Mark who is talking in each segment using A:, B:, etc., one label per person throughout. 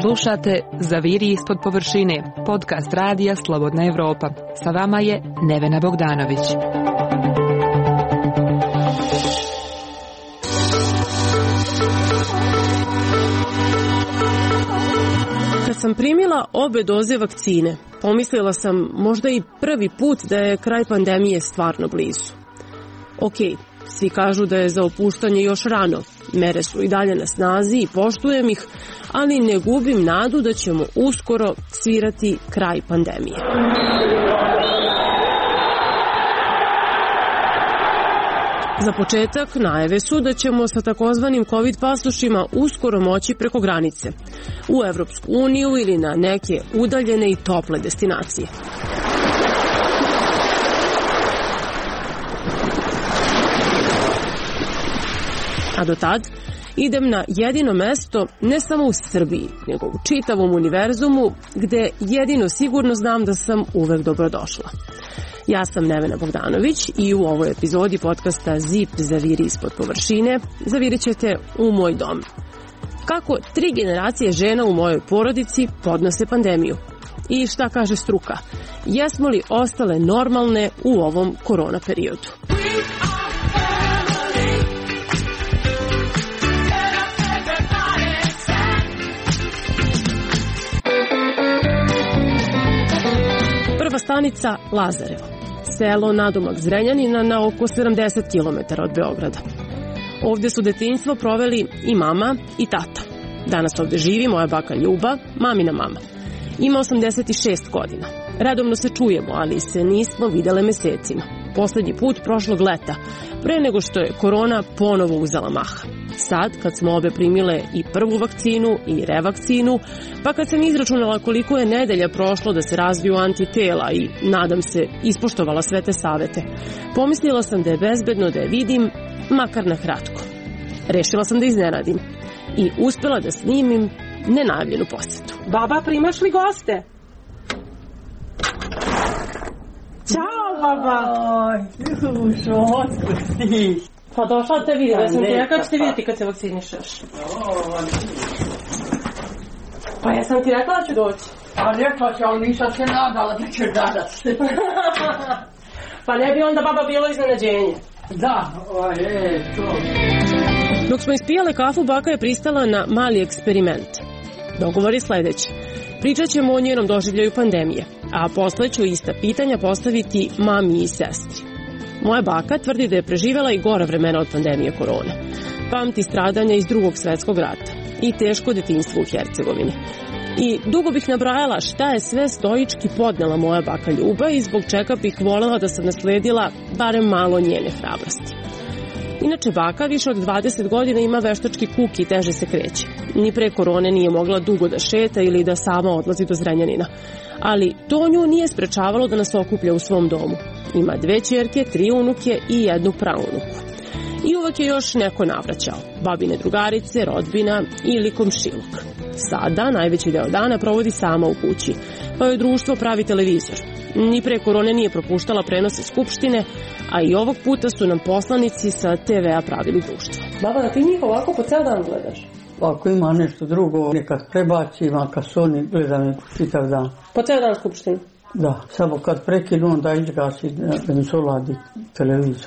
A: Slušate Zaviri ispod površine, podcast radija Slobodna Evropa. Sa vama je Nevena Bogdanović.
B: Kad sam primila obe doze vakcine, pomislila sam možda i prvi put da je kraj pandemije stvarno blizu. Okej, svi kažu da je za opuštanje još rano, mere su i dalje na snazi i poštujem ih, ali ne gubim nadu da ćemo uskoro svirati kraj pandemije. Za početak, najave su da ćemo sa takozvanim COVID pasošima uskoro moći preko granice, u Evropsku uniju ili na neke udaljene i tople destinacije. A do tad idem na jedino mesto ne samo u Srbiji, nego u čitavom univerzumu, gde jedino sigurno znam da sam uvek dobrodošla. Ja sam Nevena Bogdanović i u ovoj epizodi podcasta ZIP Zaviri ispod površine zavirit ćete u moj dom. Kako 3 generacije žena u mojoj porodici podnose pandemiju? I šta kaže struka? Jesmo li ostale normalne u ovom korona periodu? Prva stanica Lazarevo, selo nadomak Zrenjanina na oko 70 km od Beograda. Ovde su detinjstvo proveli i mama i tata. Danas ovde živi moja baka Ljuba, mamina mama. Ima 86 godina. Redovno se čujemo, ali se nismo videle mesecima. Poslednji put prošlog leta, pre nego što je korona ponovo uzela maha. Sad, kad smo obe primile i prvu vakcinu i revakcinu, pa kad sam izračunala koliko je nedelja prošlo da se razviju antitela i, nadam se, ispoštovala sve te savete, pomislila sam da je bezbedno da je vidim, makar na kratko. Rešila sam da iznenadim i uspela da snimim nenajavljenu posetu. Baba, primaš li goste? Ćao, baba! Pa došla da te vidim, ja sam ti rekao da ćete vidjeti kad se vakcinišeš. Pa ja sam ti rekla da ću doći.
C: A rekla će, ali nisam se nadala da ću danas.
B: Pa ne bi onda baba bilo iznenađenje.
C: Da, to.
B: Dok smo ispijale kafu, baka je pristala na mali eksperiment. Dogovor je sledeći. Pričat ćemo o njenom doživljaju pandemije, a posle ću ista pitanja postaviti mami i sestri. Moja baka tvrdi da je preživela i gora vremena od pandemije korone. Pamti stradanja iz Drugog svetskog rata i teško detinjstvo u Hercegovini. I dugo bih nabrajala šta je sve stoički podnela moja baka Ljuba i zbog čega bih volela da sam nasledila barem malo njene hrabrosti. Inače, baka više od 20 godina ima veštački kuk i teže se kreće. Ni pre korone nije mogla dugo da šeta ili da sama odlazi do Zrenjanina. Ali to nju nije sprečavalo da nas okuplja u svom domu. Ima 2 ćerke, 3 unuke i 1 praunuku. I uvek je još neko navraćao. Babine drugarice, rodbina ili komšiluk. Sada, najveći deo dana provodi sama u kući, pa joj društvo pravi televizor. Ni pre korone nije propuštala prenose skupštine, a i ovog puta su nam poslanici sa TV-a pravili društvo. Baba, da ti njih ovako po ceo dan gledaš?
C: Ako ima nešto drugo, nekad prebacim, a kad su oni gledam je čitav dan.
B: Po ceo dan skupštinu?
C: Da, samo kad prekinu, onda izgasi da mi se oladi televizor.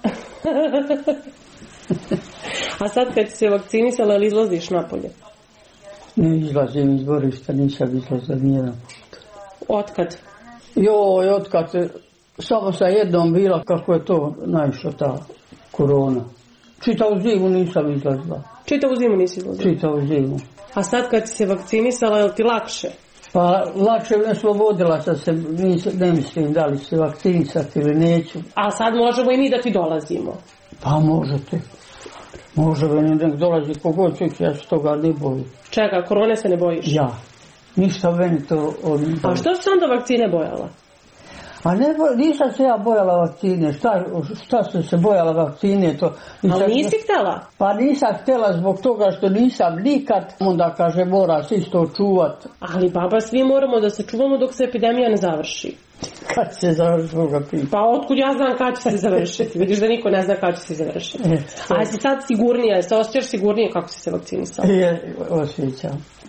B: A sad kad se vakcinisala, ali izlaziš napolje?
C: Ne izlazim iz dvorišta, nisam izlazila nijedan put.
B: Otkad?
C: Otkad samo sa jednom bila, kako je to naišla ta korona. Čitavu zimu nisam izlazila.
B: Čitavu zimu nisi izlazila?
C: Čitavu zimu.
B: A sad kad si se vakcinisala, je li ti lakše?
C: Pa lakše me slobodila, sad se ne mislim da li se vakcinisati ili neću.
B: A sad možemo i mi da ti dolazimo?
C: Pa možete. Može meni nek dolazi kogod će, ja se toga ne bojim.
B: Čega, korone se ne bojiš?
C: Ja. Ništa meni to...
B: A što si onda vakcine bojala?
C: A nisam se ja bojala vakcine. Šta sam se bojala vakcine?
B: Ali nisi htjela?
C: Pa nisam htjela zbog toga što nisam nikad. Onda kaže mora se isto čuvat.
B: Ali baba, svi moramo da se čuvamo dok se epidemija ne završi.
C: Kad se završi toga pita?
B: Pa otkud ja znam kad će se završiti? Vidiš da niko ne zna kad će se završiti. A si sad sigurnija, se osjećaš sigurnije kako si se vakcinisala?
C: Osjećam.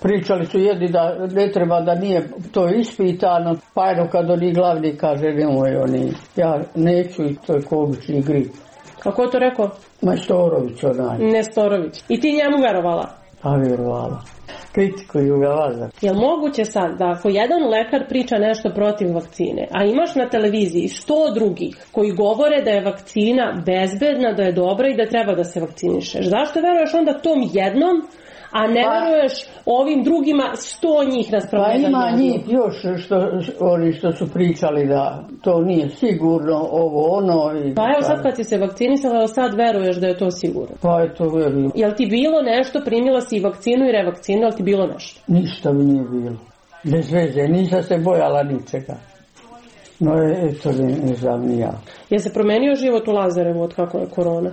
C: Pričali su jedni da ne treba, da nije to ispitano, pa jedno kad oni glavni kaže nemoj oni, ja neću i to je ko obični grip.
B: A ko je to rekao?
C: Majstorović onaj.
B: Nestorović. I ti njemu verovala?
C: Pa vjerovala. Kritikuju ga valjda.
B: Je li moguće sad da ako jedan lekar priča nešto protiv vakcine, a imaš na televiziji 100 drugih koji govore da je vakcina bezbedna, da je dobra i da treba da se vakcinišeš, zašto veruješ onda tom jednom, a ne veruješ ovim drugima 100 njih raspravljaju?
C: Pa ima njih još oni što su pričali da to nije sigurno, ovo ono.
B: Pa evo sad kad si se vakcinisala, sad veruješ da je to sigurno.
C: Pa eto verujem.
B: Jel ti bilo nešto, primila si i vakcinu i revakcinu, jel ti bilo nešto?
C: Ništa mi nije bilo. Bez veze, nisam se bojala ničega. No eto ne znam ni ja.
B: Je se promenio život u Lazarevu od kako je korona?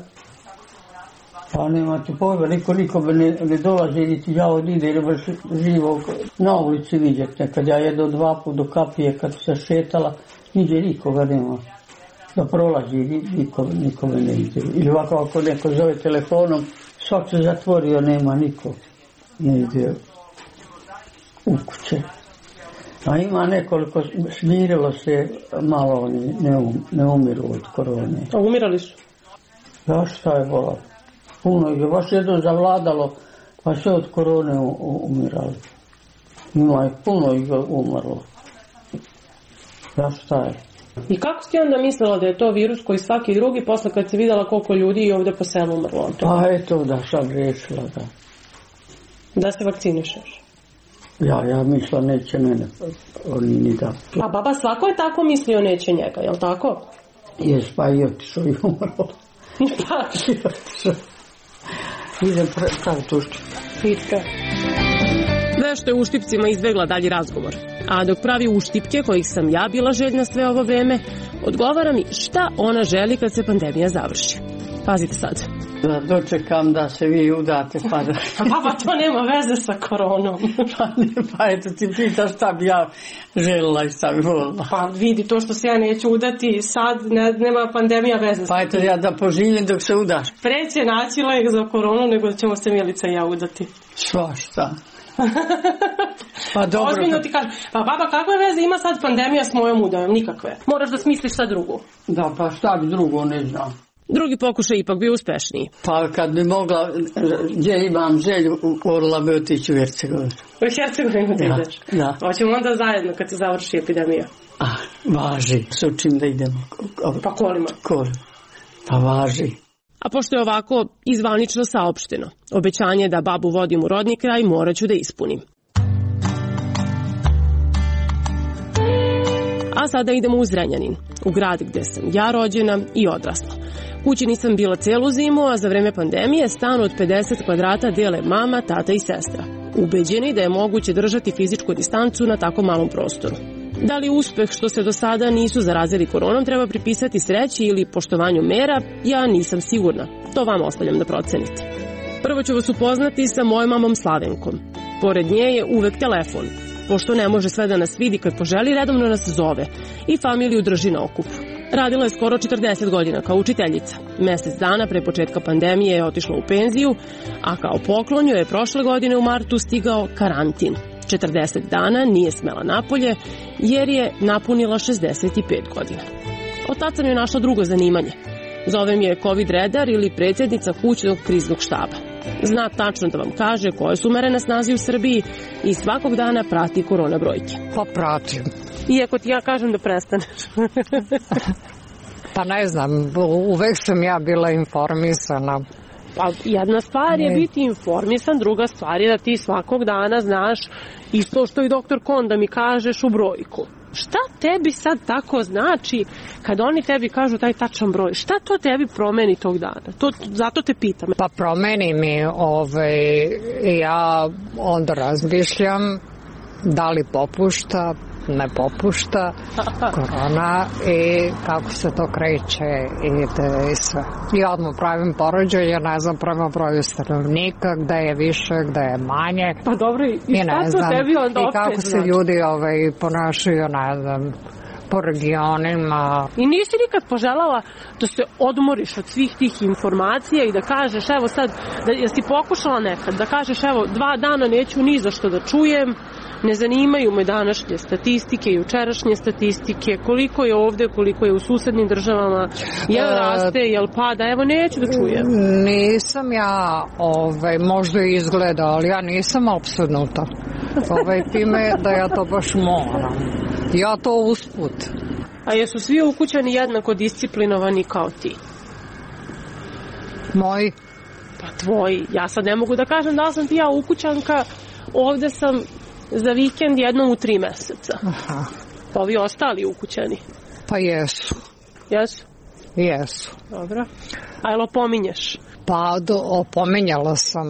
C: Pa nema ti pojma, nikome ne dolazi, niti ja od ide, ne baš živo na ulici vidjeti. Kad ja jedu 2 puta do kapije, kad se šetala, nigdje nikoga nema. Da prolazi, nikome ne ide. Ili ovako ako neko zove telefonom, svak se zatvorio, nema niko. Ne ide u kuće. A ima nekoliko, smirilo se malo, oni ne umiru od korone.
B: A umirali su?
C: Ja šta je volao? Puno je, baš jedno zavladalo, pa sve od korone umirali. Ima je puno ih umrlo. Ja šta je?
B: I kako si onda mislila da je to virus koji svaki drugi, posle kad si vidjela koliko ljudi i ovdje po selu umrlo?
C: Pa eto da sam rešila da.
B: Da se vakcinišeš?
C: Ja mislila neće mene, oni ni da.
B: A baba svako je tako mislio neće njega, jel tako?
C: Jes, pa i otišao i umrlo.
B: Pa?
C: I otišao. Idem praviti uštip.
B: Pitka. Vešto je uštipcima izbegla dalji razgovor. A dok pravi uštipke, kojih sam ja bila željna sve ovo vreme, odgovara mi šta ona želi kad se pandemija završi. Pazite sad.
C: Da dočekam da se vi udate pa da...
B: Baba, to nema veze sa koronom.
C: Pa eto ti pitaš šta bi ja željela i šta bi volila.
B: Pa vidi, to što se ja neću udati, sad nema pandemija veze.
C: Pa eto ja da poživim dok se udaš.
B: Preće naći lek za koronu nego da ćemo se Milica i ja udati.
C: Svašta. Pa dobro.
B: Ozbiljno ti kažem. Pa baba, kakve veze ima sad pandemija s mojom udajom? Nikakve. Moraš da smisliš šta drugo.
C: Da, pa šta bi drugo, ne znam.
B: Drugi pokušaj ipak bio uspešniji.
C: Pa kad bi mogla, gdje imam želju, morala bi otići u Hercegovinu.
B: U Hercegovinu da ideš?
C: Da.
B: Hoćemo onda zajedno kad se završi epidemija.
C: Važi. S čim da idemo?
B: Pa kolima?
C: Kolima. Pa važi.
B: A pošto je ovako izvanično saopšteno, obećanje da babu vodim u rodni kraj morat ću da ispunim. A sada idemo u Zrenjanin, u grad gde sam ja rođena i odrasla. Kući nisam bila celu zimu, a za vreme pandemije stan od 50 kvadrata dele mama, tata i sestra. Ubeđeni da je moguće držati fizičku distancu na tako malom prostoru. Da li uspeh što se do sada nisu zarazili koronom treba pripisati sreći ili poštovanju mera, ja nisam sigurna. To vam ostavljam da procenite. Prvo ću vas upoznati sa mojom mamom Slavenkom. Pored nje je uvek telefon. Pošto ne može sve da nas vidi kad poželi, redovno nas zove i familiju drži na okupu. Radila je skoro 40 godina kao učiteljica. Mesec dana pre početka pandemije je otišla u penziju, a kao poklon joj je prošle godine u martu stigao karantin. 40 dana nije smela napolje jer je napunila 65 godina. Od tad sam joj našla drugo zanimanje. Zovem je COVID redar ili predsjednica kućnog kriznog štaba. Zna tačno da vam kaže koje su mere na snazi u Srbiji i svakog dana prati korona brojke.
D: Pa pratim.
B: Iako ti ja kažem da prestaneš.
D: Pa ne znam, uvek sam ja bila informisana.
B: Pa jedna stvar je biti informisan, druga stvar je da ti svakog dana znaš isto što i doktor Kon da mi kažeš u brojku. Šta tebi sad tako znači kad oni tebi kažu taj tačan broj? Šta to tebi promeni tog dana? Zato te pitam.
D: Pa promeni mi, ja onda razmišljam da li popušta, ne popušta korona i kako se to kreće i sve. I odmah pravim poređenje, ne znam, prema broju stanovnika, gde je više, gde je manje.
B: Pa dobro, i šta to tebi onda opet
D: i kako se ljudi ponašaju, ne znam, po regionima.
B: I nisi nikad poželala da se odmoriš od svih tih informacija i da kažeš, evo sad, jesi pokušala nekad da kažeš, evo 2 dana neću ni za što da čujem, ne zanimaju me današnje statistike, jučerašnje statistike, koliko je ovde, koliko je u susednim državama, jel raste, jel pada, evo neću da čujem.
D: Nisam ja, možda izgleda, ali ja nisam apsolutno. Time da ja to baš moram. Ja to usput.
B: A jesu svi ukućani jednako disciplinovani kao ti?
D: Moji?
B: Pa tvoji. Ja sad ne mogu da kažem da sam ti ja ukućanka, ovde sam za vikend jednom u 3 meseca.
D: Aha.
B: Pa ovi ostali ukućani?
D: Pa jesu.
B: Jesu?
D: Jesu.
B: Dobro. A jel opominješ?
D: Pa opominjala sam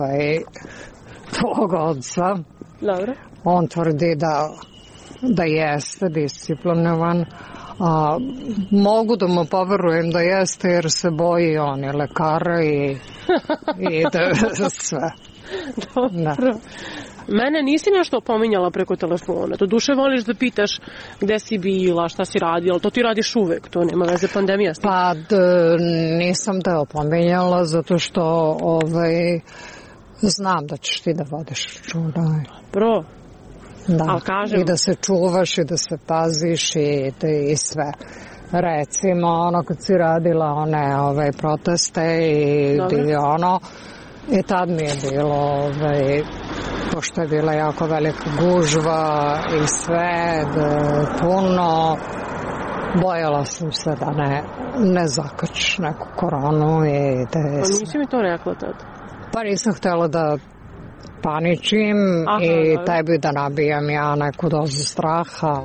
D: tvog oca.
B: Dobro.
D: On tvrdi da jeste disciplinovan. Mogu da mu poverujem da jeste jer se boji on je lekara i da sve.
B: Dobro. Da. Mene nisi nešto opominjala preko telefona. Do duše voliš da pitaš gde si bila, šta si radila, to ti radiš uvek, to nema veze pandemija.
D: Pa nisam te opominjala zato što znam da ćeš ti da vodiš računa.
B: Dobro.
D: Da, i da se čuvaš i da se paziš i sve. Recimo, kad si radila one proteste i tad mi je bilo, pošto je bila jako velika gužva i sve, puno, bojala sam se da ne zakačiš neku koronu.
B: Pa nisi mi to rekla tad?
D: Pa nisam htjela da paničim i tebi da nabijam ja neku dozu straha.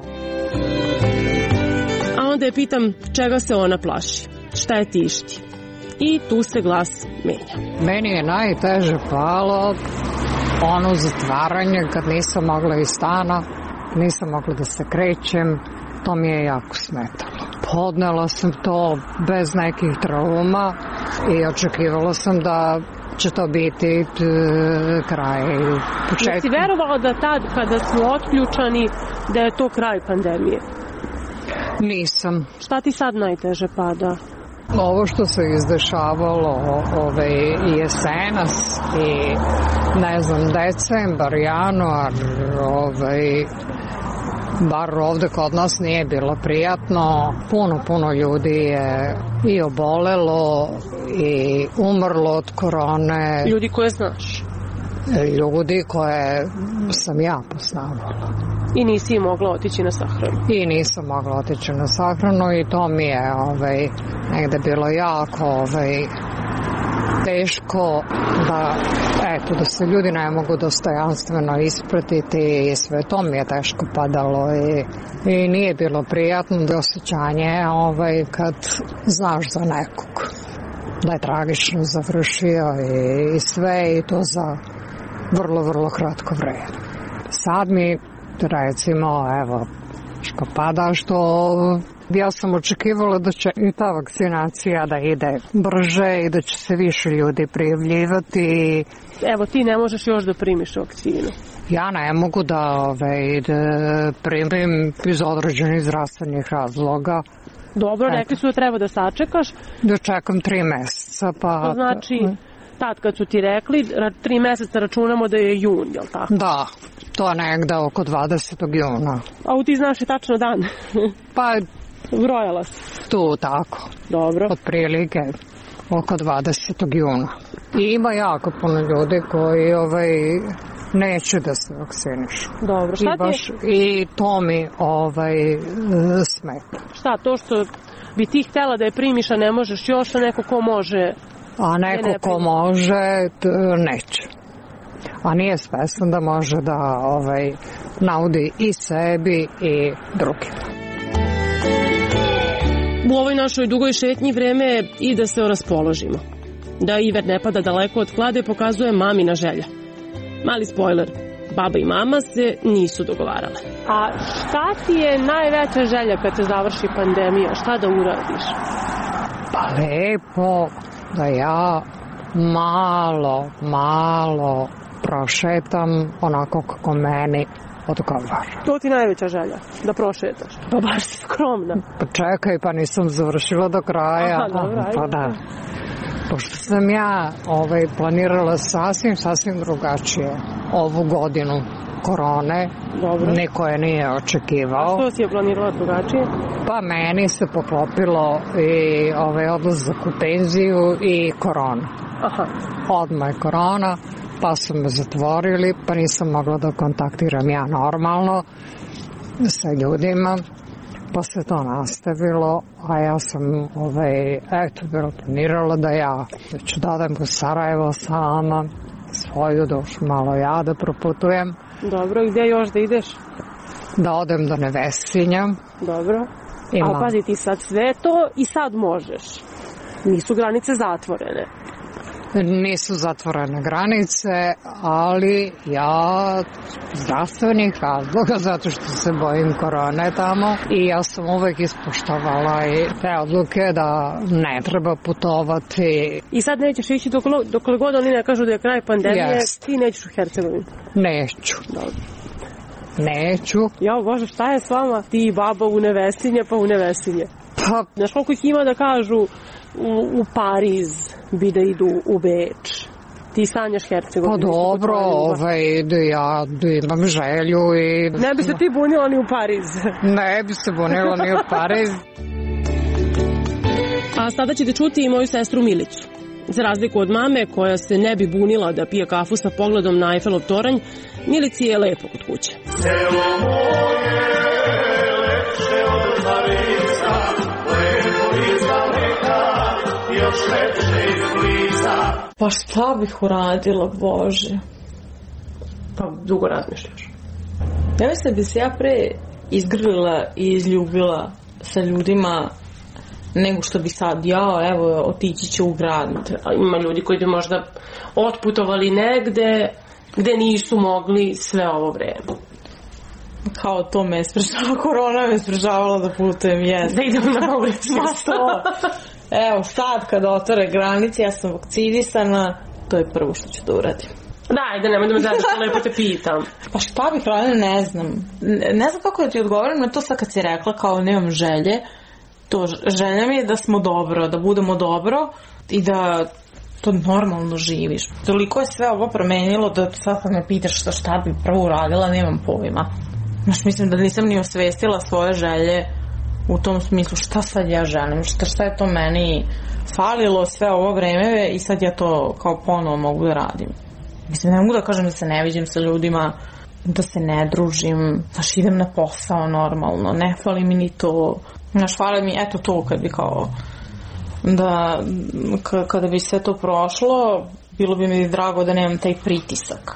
B: A onda je pitam čega se ona plaši, šta je tišti. I tu se glas menja.
D: Meni je najteže palo ono zatvaranje kad nisam mogla iz stana, nisam mogla da se krećem, to mi je jako smetalo. Podnela sam to bez nekih trauma i očekivala sam da će to biti kraj početka.
B: Jesi verovala da tad kada smo otključani da je to kraj pandemije?
D: Nisam.
B: Šta ti sad najteže pada?
D: Ovo što se izdešavalo jesenas i decembar, januar, bar ovde kod nas nije bilo prijatno. Puno ljudi je i obolelo i umrlo od korone.
B: Ljudi koje znaš?
D: Ljudi koje sam ja poznavala.
B: I nisi mogla otići na sahranu?
D: I nisam mogla otići na sahranu i to mi je negde bilo jako teško da se ljudi ne mogu dostojanstveno ispratiti i sve to mi je teško padalo i nije bilo prijatno osjećanje kad znaš za nekog da je tragično završio i sve i to za vrlo kratko vreme. Sad mi recimo što pada što ja sam očekivala da će i ta vakcinacija da ide brže i da će se više ljudi prijavljivati.
B: Evo ti ne možeš još da primiš vakcinu.
D: Ja ne mogu da primim iz određenih zdravstvenih razloga.
B: Dobro, rekli su da treba da sačekaš.
D: Da čekam 3 meseca.
B: To znači, tad kad su ti rekli, 3 meseca računamo da je jun, jel tako?
D: Da, to je negde oko 20. juna.
B: A ti znaš i tačno dan?
D: Pa
B: brojala si.
D: Tu tako.
B: Dobro.
D: Otprilike oko 20. juna. I ima jako puno ljudi koji neće da se vakcinišu.
B: Dobro, šta
D: I to mi smeta.
B: Šta, to što bi ti htjela da je primiš, a ne možeš još, a neko ko može...
D: A neko ko može, neće. A nije svestan da može da naudi i sebi i drugima.
B: U ovoj našoj dugoj šetnji vreme je i da se raspoložimo. Da Iver ne pada daleko od klade pokazuje mamina želja. Mali spojler, baba i mama se nisu dogovarale. A šta ti je najveća želja kad se završi pandemija? Šta da uradiš?
D: Pa lepo da ja malo prošetam onako kako meni odgovara.
B: To ti najveća želja, da prošetaš. Pa baš si skromna.
D: Pa čekaj, pa nisam završila do kraja.
B: Aha, dobro, ajde.
D: Pa da. Pošto sam ja planirala sasvim drugačije ovu godinu korone,
B: dobro.
D: Niko je nije očekivao.
B: A što si je planirala drugačije?
D: Pa meni se poklopilo i odlazak u penziju i korona.
B: Aha.
D: Odmah je korona, pa su me zatvorili, pa nisam mogla da kontaktiram ja normalno sa ljudima, pa se to nastavilo, a ja sam bilo planirala da ja ću da odem u Sarajevo sama, svoju dušu malo ja da proputujem.
B: Dobro, gdje još da ideš?
D: Da odem do Nevesinja.
B: Dobro. A pazi, ti sad sve to i sad možeš. Nisu granice zatvorene.
D: Nisu zatvorene granice, ali ja zdravstvenih razloga, zato što se bojim korone tamo, i ja sam uvek ispoštovala i te odluke da ne treba putovati.
B: I sad nećeš ići dokle god oni ne kažu da je kraj pandemije, ti nećeš u Hercegovinu?
D: Neću.
B: Dobro.
D: Neću.
B: Jao Bože, šta je s vama? Ti i baba u Nevesinje, pa u Nevesinje. Pa, znaš koliko ih ima da kažu u Pariz bi da idu u Beč. Ti sanjaš Hercegovinu.
D: Pa dobro, ja imam želju i...
B: Ne bi se ti bunila ni u Pariz.
D: Ne bi se bunila ni u Pariz.
B: A sada ćete čuti i moju sestru Milicu. Za razliku od mame, koja se ne bi bunila da pije kafu sa pogledom na Eifelov toranj, Milici je lepo kod kuće.
E: Selo moje, lepše od Pariza, lepo izdaleka, još lepše izbliza.
F: Pa šta bih uradila, Bože?
B: Pa dugo razmišljaš.
F: Ja mislim da bi se ja pre izgrlila i izljubila sa ljudima nego što bi sad otići ću u grad.
B: Ima ljudi koji bi možda otputovali negde gde nisu mogli sve ovo vreme.
F: Kao to me sprečava, korona me sprečavala da putujem,
B: da idem na ulicu.
F: Evo sad kad otvore granice, ja sam vakcinisana, to je prvo što ću da uradim.
B: Daj, nemoj da me zadeš, lepo te pitam.
F: Pa šta bih radila, ne znam. Ne znam kako da ti odgovorim na to sad kad si rekla kao nemam želje. To želja mi je da smo dobro, da budemo dobro i da to normalno živiš. Toliko je sve ovo promenilo da sad kad me pitaš šta bi prvo uradila, nemam pojma. Mislim da nisam ni osvestila svoje želje u tom smislu šta sad ja želim, šta je to meni falilo sve ovo vreme i sad ja to kao ponovo mogu da radim. Mislim, ne mogu da kažem da se ne viđem sa ljudima, da se ne družim, idem na posao normalno, ne fali mi ni to. Fali mi, eto to kad bi kao da kada bi sve to prošlo, bilo bi mi drago da nemam taj pritisak.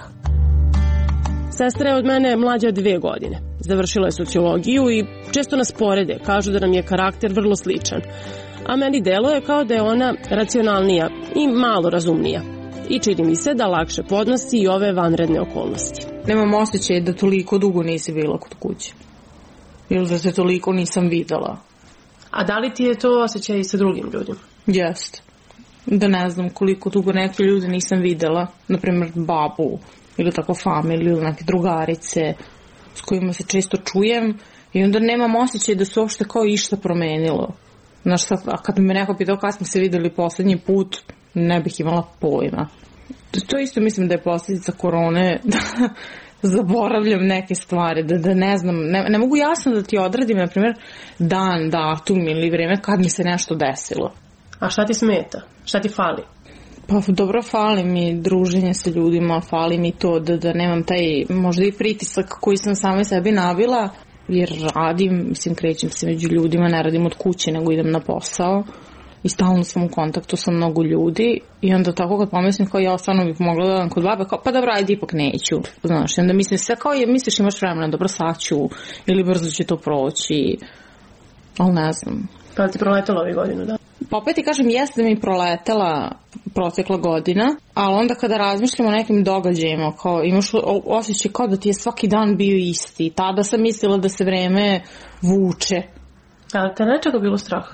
B: Sestra je od mene mlađa 2 godine. Završila je sociologiju i često nas porede, kažu da nam je karakter vrlo sličan. A meni deluje kao da je ona racionalnija i malo razumnija. I čini mi se da lakše podnosi i ove vanredne okolnosti.
F: Nemam osjećaj da toliko dugo nisi bila kod kuće. Ili da se toliko nisam videla.
B: A da li ti je to osjećaj i sa drugim ljudima?
F: Jest. Da ne znam koliko dugo neke ljude nisam videla. Naprimjer babu ili tako familiju ili neke drugarice s kojima se često čujem i onda nemam osjećaj da se uopšte kao išta promenilo. A kad me neko pitao kada smo se videli poslednji put, ne bih imala pojma. To isto mislim da je posljedica korone, da zaboravljam neke stvari, da ne znam, ne mogu jasno da ti odredim, na primjer, dan, datum ili vreme kad mi se nešto desilo.
B: A šta ti smeta? Šta ti fali?
F: Pa dobro, fali mi druženje sa ljudima, fali mi to da nemam taj možda i pritisak koji sam sama sebi nabila, jer radim, krećem se među ljudima, ne radim od kuće, nego idem na posao i stalno sam u kontaktu sa mnogo ljudi i onda tako kad pomislim kao ja stvarno bih mogla da kod babe, kao pa dobro, ajde ipak neću, znaš, onda mislim sve kao misliš imaš vremena, dobro sad ću ili brzo će to proći, ali ne znam.
B: Pa ti proletela ovih godinu, da?
F: Pa opet ti kažem, jeste da mi proletela protekla godina, ali onda kada razmišljamo o nekim događajima, kao imaš osjećaj kao da ti je svaki dan bio isti, tada sam mislila da se vreme vuče.
B: Ali te nečega bilo strah?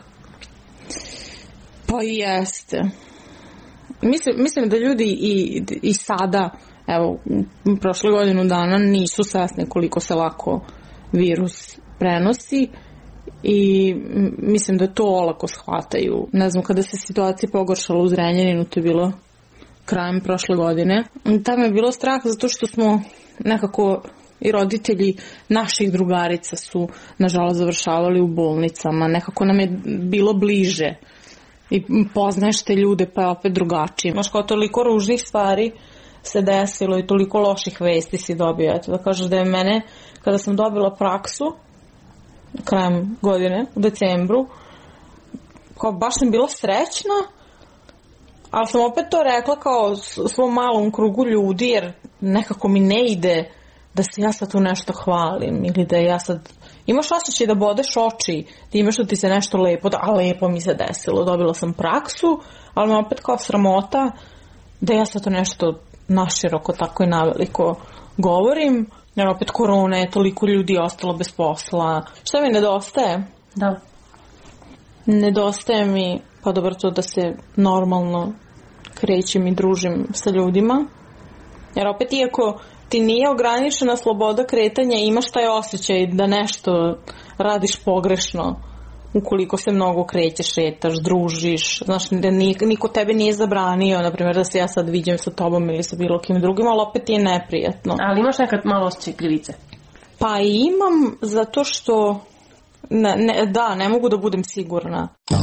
F: Pa i jeste. Mislim da ljudi i sada, evo, prošle godinu dana nisu svesni koliko se lako virus prenosi i mislim da to olako shvataju. Ne znam, kada se situacija pogoršala u Zrenjaninu, to je bilo krajem prošle godine, tamo je bilo strah zato što smo nekako i roditelji naših drugarica su nažalost završavali u bolnicama, nekako nam je bilo bliže i poznaješ te ljude pa je opet drugačije. Imaš kao toliko ružnih stvari se desilo i toliko loših vesti si dobio. Eto da kažeš da je mene, kada sam dobila praksu krajem godine, u decembru, kao baš sam bila srećna, ali sam opet to rekla kao svom malom krugu ljudi, jer nekako mi ne ide da se ja sad tu nešto hvalim ili da ja sad... Imaš osjećaj da bodeš oči, da imaš da ti se nešto lepo, a lepo mi se desilo, dobila sam praksu, ali me opet kao sramota da ja sad to nešto naširoko tako i naveliko govorim, jer opet korona je, toliko ljudi ostalo bez posla. Šta mi nedostaje?
B: Da.
F: Nedostaje mi, pa dobro to da se normalno krećem i družim sa ljudima, jer opet iako ti nije ograničena sloboda kretanja, imaš taj osjećaj da nešto radiš pogrešno ukoliko se mnogo krećeš, šetaš, družiš, znaš, da niko tebe nije zabranio, na primjer da se ja sad viđem sa tobom ili sa bilo kim drugim, ali opet je neprijatno.
B: Ali imaš nekad malo osjećaj krivice?
F: Pa imam, zato što ne mogu da budem sigurna.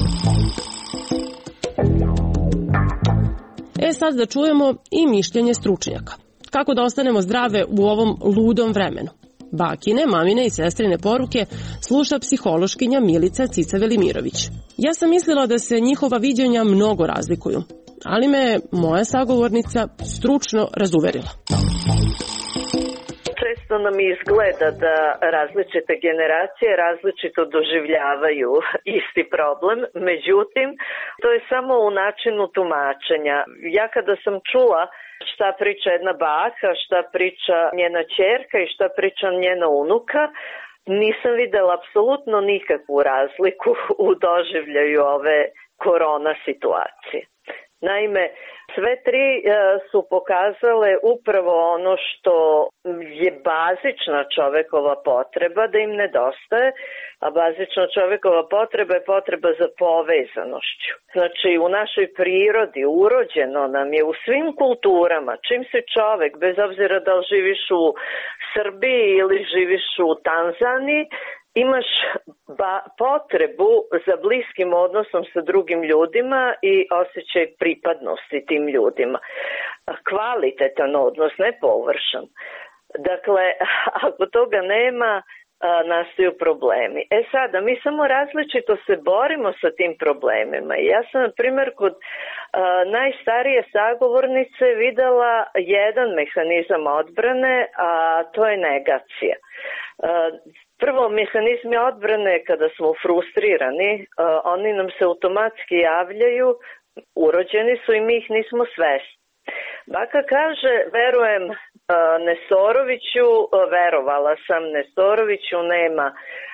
B: Sad da čujemo i mišljenje stručnjaka. Kako da ostanemo zdrave u ovom ludom vremenu? Bakine, mamine i sestrine poruke sluša psihološkinja Milica Cica Velimirović. Ja sam mislila da se njihova viđenja mnogo razlikuju, ali me moja sagovornica stručno razuverila.
G: Često nam izgleda da različite generacije različito doživljavaju isti problem, međutim, to je samo u načinu tumačenja. Ja kada sam čula šta priča jedna baka, šta priča njena ćerka i šta priča njena unuka, nisam videla apsolutno nikakvu razliku u doživljaju ove korona situacije. Naime, sve tri su pokazale upravo ono što je bazična čovekova potreba da im nedostaje, a bazična čovekova potreba je potreba za povezanošću. Znači, u našoj prirodi urođeno nam je u svim kulturama, čim si čovek, bez obzira da li živiš u Srbiji ili živiš u Tanzaniji, imaš potrebu za bliskim odnosom sa drugim ljudima i osjećaj pripadnosti tim ljudima. Kvalitetan odnos, ne površan. Dakle, ako toga nema, nastaju problemi. Sada, mi samo različito se borimo sa tim problemima. Ja sam, na primjer, kod najstarije sagovornice videla jedan mehanizam odbrane, a to je negacija. Prvo, mehanizmi odbrane, kada smo frustrirani, oni nam se automatski javljaju, urođeni su i mi ih nismo svesni. Baka kaže, verujem Nesoroviću, verovala sam Nesoroviću, nema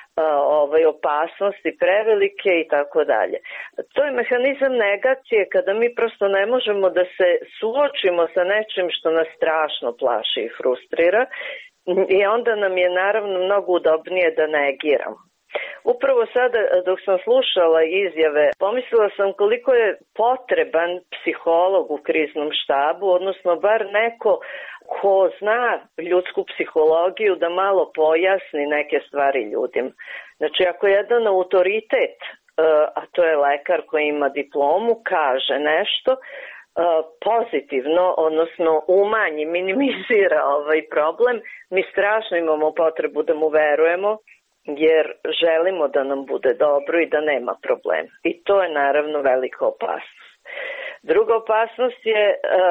G: opasnosti prevelike i tako dalje. To je mehanizam negacije kada mi prosto ne možemo da se suočimo sa nečim što nas strašno plaši i frustrira i onda nam je naravno mnogo udobnije da negiramo. Upravo sada dok sam slušala izjave, pomislila sam koliko je potreban psiholog u kriznom štabu, odnosno bar neko ko zna ljudsku psihologiju da malo pojasni neke stvari ljudima. Znači ako jedan autoritet, a to je lekar koji ima diplomu, kaže nešto pozitivno, odnosno umanji, minimizira ovaj problem, mi strašno imamo potrebu da mu verujemo, jer želimo da nam bude dobro i da nema problema. I to je naravno velika opasnost. Druga opasnost je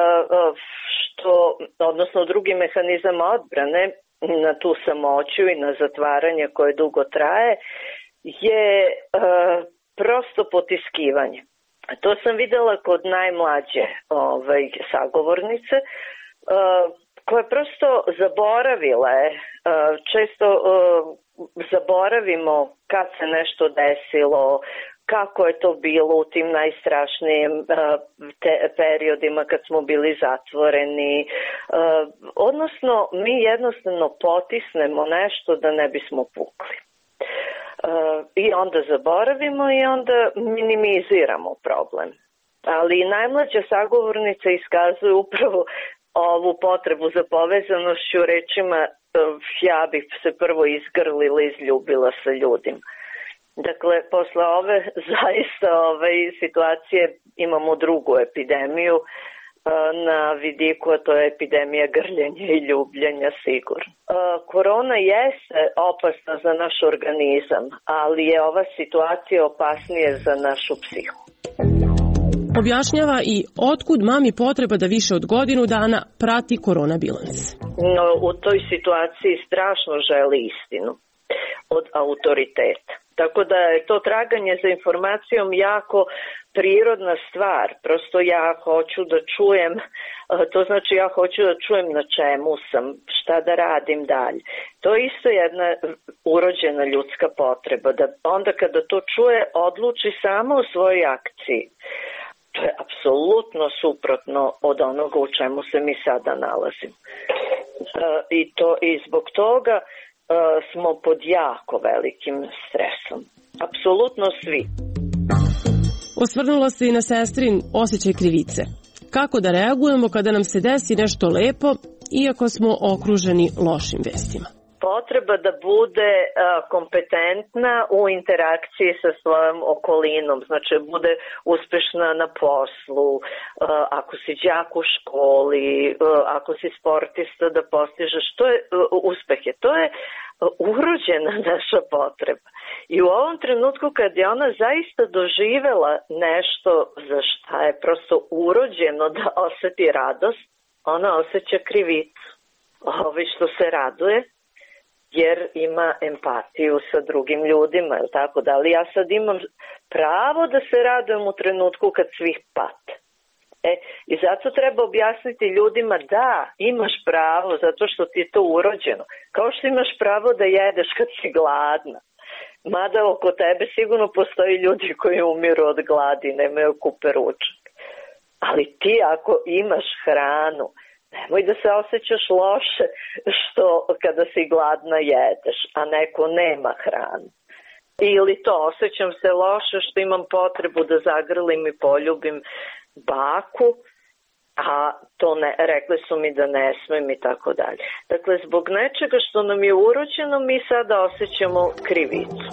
G: odnosno drugi mehanizam odbrane na tu samoću i na zatvaranje koje dugo traje je prosto potiskivanje. To sam videla kod najmlađe sagovornice koja prosto zaboravila je, često zaboravimo kad se nešto desilo, kako je to bilo u tim najstrašnijim periodima kad smo bili zatvoreni. Odnosno, mi jednostavno potisnemo nešto da ne bismo pukli. I onda zaboravimo i onda minimiziramo problem. Ali najmlađa sagovornica iskazuje upravo ovu potrebu za povezanošću rečima ja bih se prvo izgrlila i izljubila sa ljudima. Dakle, posle ove zaista situacije imamo drugu epidemiju na vidiku, a to je epidemija grljenja i ljubljenja sigurno. Korona jeste opasna za naš organizam, ali je ova situacija opasnije za našu psihu.
B: Objašnjava i otkud mami potreba da više od godinu dana prati korona bilans.
G: No, u toj situaciji strašno želi istinu od autoriteta. Tako da je to traganje za informacijom jako prirodna stvar. Prosto ja hoću da čujem, to znači ja hoću da čujem na čemu sam, šta da radim dalje. To je isto jedna urođena ljudska potreba, da onda kada to čuje odluči samo o svojoj akciji. To je apsolutno suprotno od onoga u čemu se mi sada nalazimo. I zbog toga smo pod jako velikim stresom. Apsolutno svi.
B: Osvrnula se i na sestrin osjećaj krivice. Kako da reagujemo kada nam se desi nešto lepo, iako smo okruženi lošim vestima?
G: Potreba da bude kompetentna u interakciji sa svojom okolinom, znači bude uspešna na poslu, ako si đak u školi, ako si sportista da postižeš, to je uspehe, to je urođena naša potreba. I u ovom trenutku kad je ona zaista doživela nešto za šta je prosto urođeno da oseti radost, ona osjeća krivicu. Što se raduje, jer ima empatiju sa drugim ljudima, je li tako? Da li ja sad imam pravo da se radujem u trenutku kad svih pate? I zato treba objasniti ljudima da imaš pravo zato što ti je to urođeno. Kao što imaš pravo da jedeš kad si gladna. Mada oko tebe sigurno postoji ljudi koji umiru od gladi, nemaju kupe ručak. Ali ti ako imaš hranu, nemoj da se osjećaš loše što kada si gladna jedeš, a neko nema hranu. Ili to, osjećam se loše što imam potrebu da zagrlim i poljubim baku, a to ne, rekli su mi da ne smem i tako dalje. Dakle, zbog nečega što nam je urođeno, mi sada osjećamo krivicu.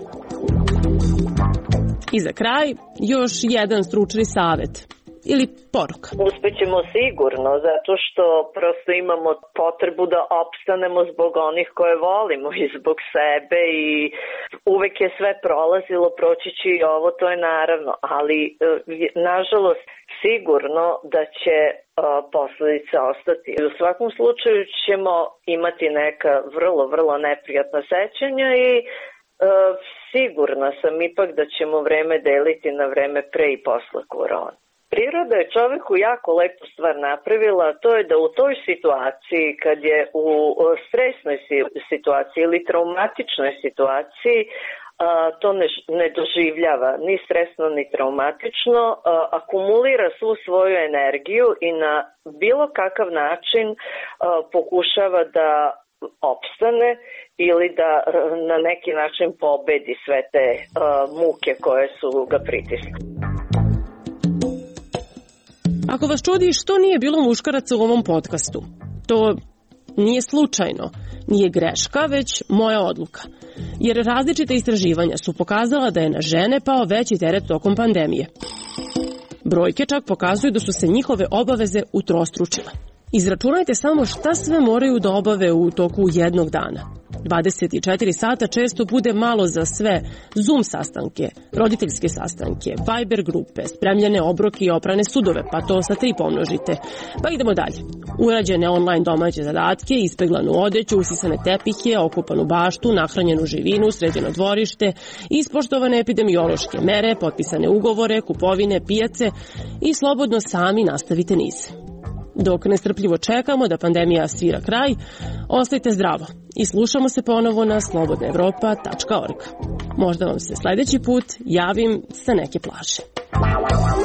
B: I za kraj, još jedan stručni savet. Ili poruka?
G: Uspećemo sigurno, zato što prosto imamo potrebu da opstanemo zbog onih koje volimo i zbog sebe i uvek je sve prolazilo, proći će i ovo, to je naravno, ali nažalost sigurno da će posledice ostati. U svakom slučaju ćemo imati neka vrlo neprijatna sećanja i sigurna sam ipak da ćemo vreme deliti na vreme pre i posle korone. Priroda je čoveku jako lepu stvar napravila, to je da u toj situaciji, kad je u stresnoj situaciji ili traumatičnoj situaciji, to ne doživljava ni stresno ni traumatično, akumulira svu svoju energiju i na bilo kakav način pokušava da opstane ili da na neki način pobedi sve te muke koje su ga pritisle.
B: Ako vas čudi što nije bilo muškaraca u ovom podcastu, to nije slučajno, nije greška, već moja odluka. Jer različite istraživanja su pokazala da je na žene pao veći teret tokom pandemije. Brojke čak pokazuju da su se njihove obaveze utrostručile. Izračunajte samo šta sve moraju da obave u toku jednog dana. 24 sata često bude malo za sve Zoom sastanke, roditeljske sastanke, Viber grupe, spremljene obroke i oprane sudove, pa to sa 3 pomnožite. Pa idemo dalje. Urađene online domaće zadatke, ispeglanu odeću, usisane tepihe, okupanu baštu, nahranjenu živinu, sređeno dvorište, ispoštovane epidemiološke mere, potpisane ugovore, kupovine, pijace i slobodno sami nastavite niz. Dok nestrpljivo čekamo da pandemija svira kraj, ostajte zdravo i slušamo se ponovo na slobodnaevropa.org. Možda vam se sledeći put javim sa neke plaže.